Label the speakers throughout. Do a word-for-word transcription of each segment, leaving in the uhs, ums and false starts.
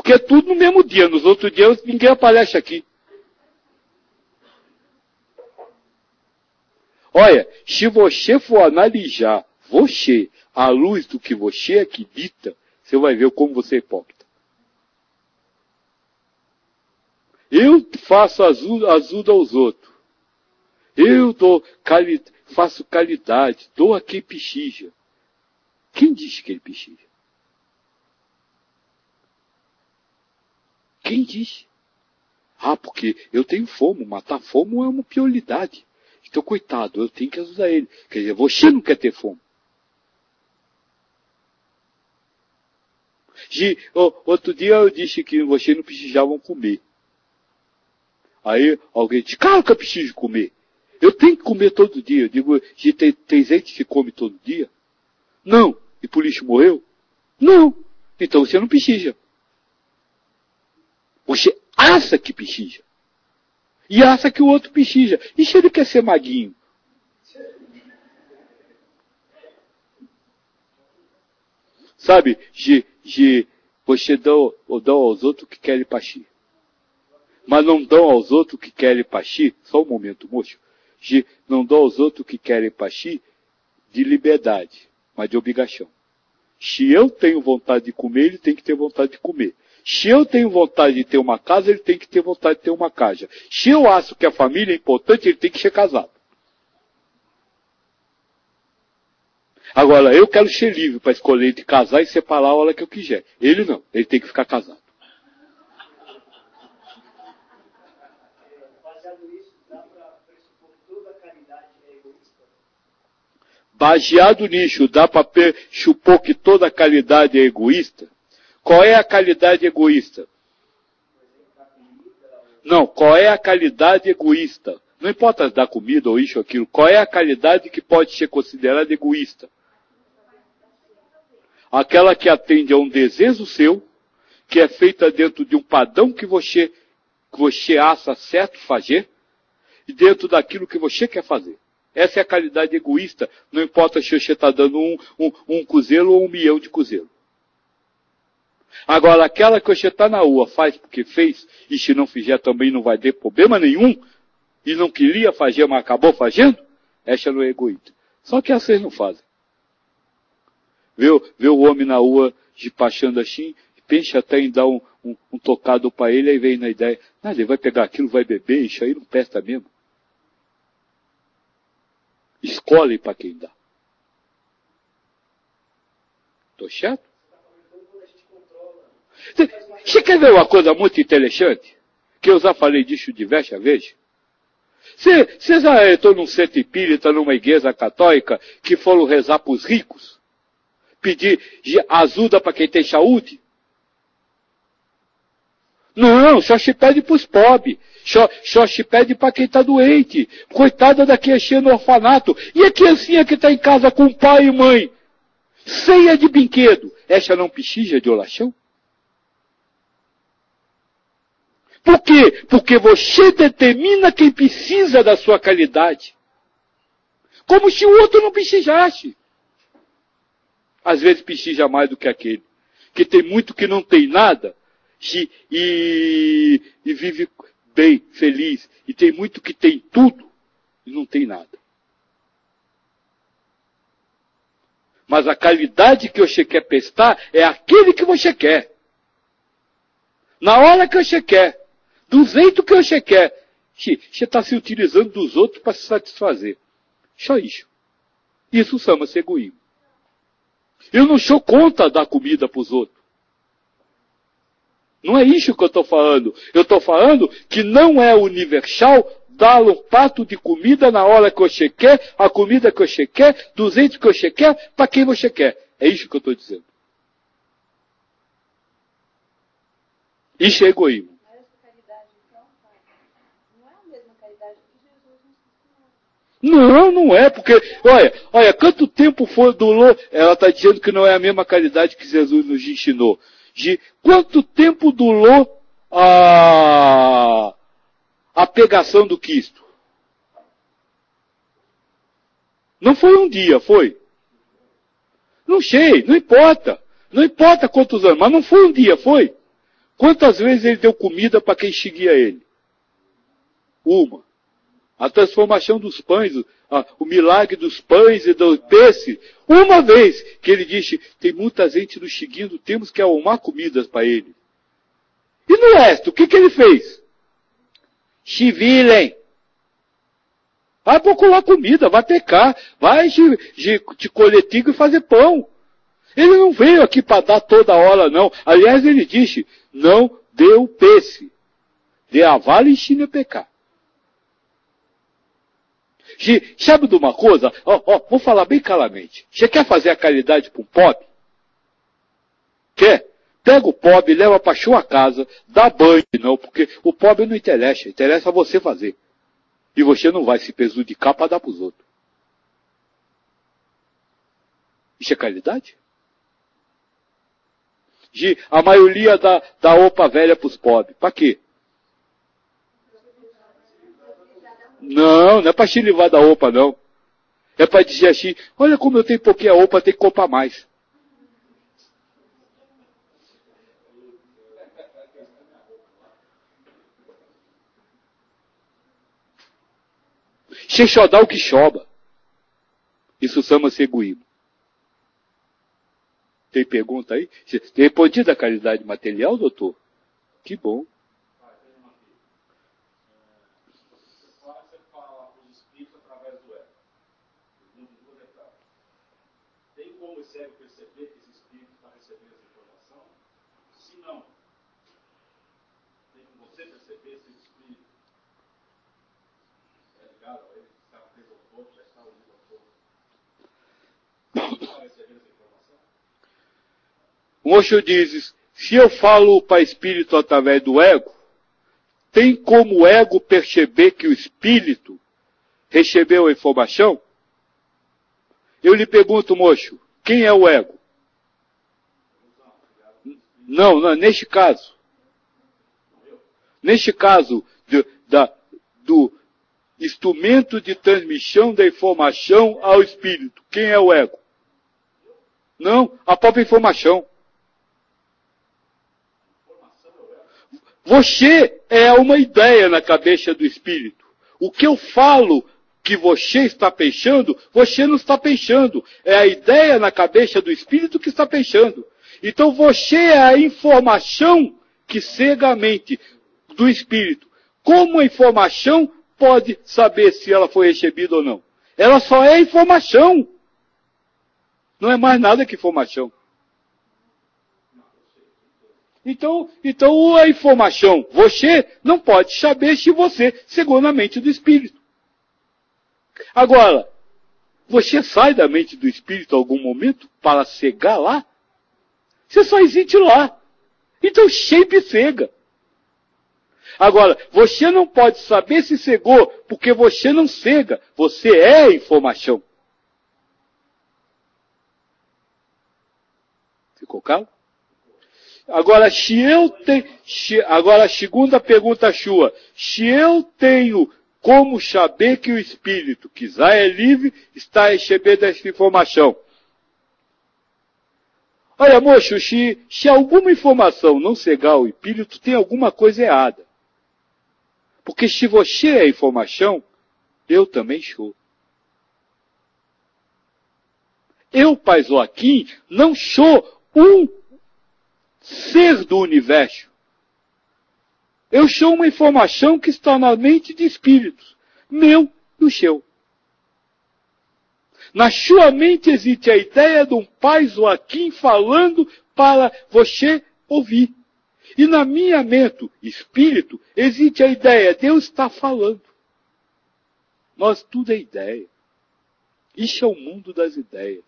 Speaker 1: Aqui é tudo no mesmo dia, nos outros dias ninguém aparece aqui. Olha, se você for analisar você, à luz do que você acredita, você vai ver como você é hipócrita. Eu faço ajuda aos outros. Eu dou cali, faço caridade, dou a quem precisa. Quem diz que ele precisa? Quem diz? Ah, porque eu tenho fome. Matar fome é uma prioridade. Então, coitado, eu tenho que ajudar ele. Quer dizer, você não quer ter fome. De, oh, outro dia eu disse que vocês não precisavam comer. Aí alguém disse, claro que eu preciso comer. Eu tenho que comer todo dia. Eu digo, tem, tem gente que come todo dia? Não. E por isso morreu? Não. Então você não precisa. Você acha que precisa. E acha que o outro precisa. E se ele quer ser maguinho? Sabe, de, de você dá, dá aos outros que querem paxi. Mas não dão aos outros que querem paxi, só um momento, moço. De, não dão aos outros que querem paxi de liberdade, mas de obrigação. Se eu tenho vontade de comer, ele tem que ter vontade de comer. Se eu tenho vontade de ter uma casa, ele tem que ter vontade de ter uma casa. Se eu acho que a família é importante, ele tem que ser casado. Agora, eu quero ser livre para escolher entre casar e separar a hora que eu quiser. Ele não, ele tem que ficar casado. Baseado nisso, dá para supor que toda caridade é egoísta? Qual é a caridade egoísta? Não, qual é a caridade egoísta? Não importa dar comida ou isso ou aquilo. Qual é a caridade que pode ser considerada egoísta? Aquela que atende a um desejo seu, que é feita dentro de um padrão que você, que você acha certo fazer, e dentro daquilo que você quer fazer. Essa é a caridade egoísta. Não importa se você está dando um, um, um cruzeiro ou um milhão de cruzeiros. Agora, aquela que você está na rua, faz porque fez, e se não fizer também não vai ter problema nenhum, e não queria fazer, mas acabou fazendo, essa não é egoísta. Só que vocês não fazem. Vê, vê o homem na rua despachando assim, pensa até em dar um, um, um tocado para ele, aí vem na ideia, ah, ele vai pegar aquilo, vai beber, isso aí não presta mesmo. Escolhe para quem dá. Tô certo? Você quer ver uma coisa muito interessante? Que eu já falei disso diversas vezes. Você já entrou num centro espírita, numa igreja católica, que foram rezar para os ricos? Pedir ajuda para quem tem saúde? Não, só se pede para os pobres. Só, só se pede para quem está doente. Coitada da criancinha no orfanato. E a criancinha que está em casa com pai e mãe? Ceia de brinquedo. Essa não precisa de oração? Por quê? Porque você determina quem precisa da sua caridade. Como se o outro não precisasse. Às vezes precisa mais do que aquele. Que tem muito que não tem nada e, e, e vive bem, feliz. E tem muito que tem tudo e não tem nada. Mas a caridade que você quer prestar é aquele que você quer. Na hora que você quer. Do jeito que você quer. Você está se utilizando dos outros para se satisfazer. Só isso. Isso chama-se egoísmo. Eu não sou contra dar comida para os outros. Não é isso que eu estou falando. Eu estou falando que não é universal dar um prato de comida na hora que você quer, a comida que você quer, do jeito que você quer, para quem você quer. É isso que eu estou dizendo. Isso é egoísmo. Não, não é, porque, olha, olha, quanto tempo foi durou, ela está dizendo que não é a mesma caridade que Jesus nos ensinou. De quanto tempo durou a, a pegação do Cristo? Não foi um dia, foi? Não sei, não importa. Não importa quantos anos, mas não foi um dia, foi? Quantas vezes ele deu comida para quem seguia ele? Uma. A transformação dos pães, a, o milagre dos pães e do peixe. Uma vez que ele disse, tem muita gente nos seguindo, temos que arrumar comidas para ele. E no resto, o que, que ele fez? Chivilem. Vai procurar comida, vai pecar, vai de, de, de coletigo e fazer pão. Ele não veio aqui para dar toda hora, não. Aliás, ele disse, não dê o peixe. Dê a vale e ensine a pecar. De, sabe de uma coisa? Ó, ó, vou falar bem claramente. Você quer fazer a caridade para um pobre? Quer? Pega o pobre, leva para sua casa, dá banho, não, porque o pobre não interessa, interessa você fazer. E você não vai se prejudicar para dar para os outros. Isso é caridade? De, a maioria dá, dá roupa velha para os pobres. Para quê? Não, não é para te livrar da roupa, não. É para dizer assim, olha como eu tenho pouquinha roupa, tem que comprar mais. Você só dá o que choba. Isso chama-se egoísmo. Tem pergunta aí? Tem respondido a caridade material, doutor? Que bom.
Speaker 2: Como o cego perceber que esse espírito está recebendo essa informação? Se não, tem como você perceber se esse espírito é ligado a ele, está preso ao corpo, já está unido ao corpo? Está recebendo essa informação?
Speaker 1: O Osho diz, se eu falo para espírito através do ego, tem como o ego perceber que o espírito recebeu a informação? Eu lhe pergunto, moço, quem é o ego? Não, não, neste caso. Neste caso, de, da, do instrumento de transmissão da informação ao espírito, quem é o ego? Não, a própria informação. Você é uma ideia na cabeça do espírito. O que eu falo que você está pensando, você não está pensando. É a ideia na cabeça do espírito que está pensando. Então você é a informação que cega a mente do espírito. Como a informação pode saber se ela foi recebida ou não? Ela só é informação. Não é mais nada que informação. Então, então a informação, você não pode saber se você chegou na mente do espírito. Agora, você sai da mente do espírito em algum momento para cegar lá? Você só existe lá. Então sempre cega. Agora, você não pode saber se cegou, porque você não cega. Você é a informação. Ficou claro? Agora, se eu tenho, se, agora a segunda pergunta sua, se eu tenho como saber que o espírito, que já é livre, está recebendo essa informação? Olha, moço, se, se alguma informação não cegar o espírito, tem alguma coisa errada. Porque se você é a informação, eu também sou. Eu, Pai Joaquim, não sou um ser do universo. Eu sou uma informação que está na mente de espíritos, meu e o seu. Na sua mente existe a ideia de um Pai Joaquim falando para você ouvir. E na minha mente, espírito, existe a ideia, Deus está falando. Nós tudo é ideia. Isso é o mundo das ideias.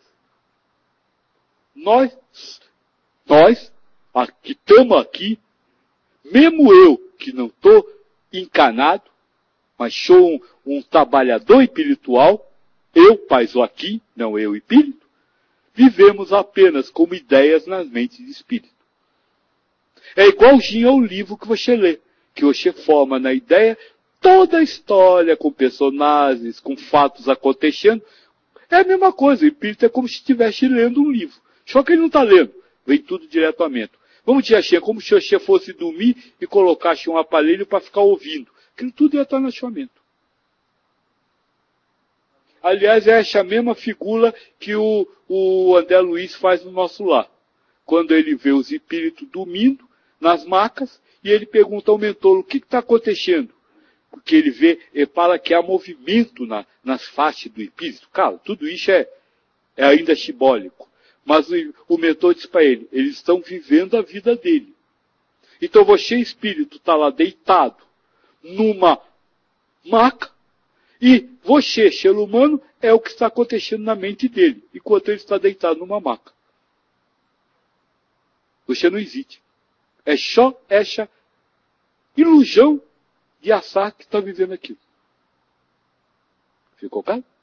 Speaker 1: Nós, nós, que estamos aqui, mesmo eu, que não estou encanado, mas sou um, um trabalhador espiritual, eu, Pai Joaquim, não eu, espírito, vivemos apenas como ideias nas mentes de espírito. É igualzinho ao livro que você lê, que você forma na ideia toda a história, com personagens, com fatos acontecendo. É a mesma coisa, o espírito é como se estivesse lendo um livro. Só que ele não está lendo, vem tudo direto à mente. Vamos dizer assim, é como se você fosse dormir e colocasse um aparelho para ficar ouvindo. Aquilo tudo ia estar na sua mente. Aliás, é essa mesma figura que o, o André Luiz faz no nosso lar. Quando ele vê os espíritos dormindo nas macas, e ele pergunta ao mentor, o que está acontecendo? Porque ele vê, ele fala que há movimento na, nas faces do espírito. Cara, tudo isso é, é ainda simbólico. Mas o, o mentor diz para ele, eles estão vivendo a vida dele. Então você, espírito, está lá deitado numa maca, e você, ser humano, é o que está acontecendo na mente dele, enquanto ele está deitado numa maca. Você não existe. É só essa ilusão de achar que está vivendo aquilo. Ficou claro?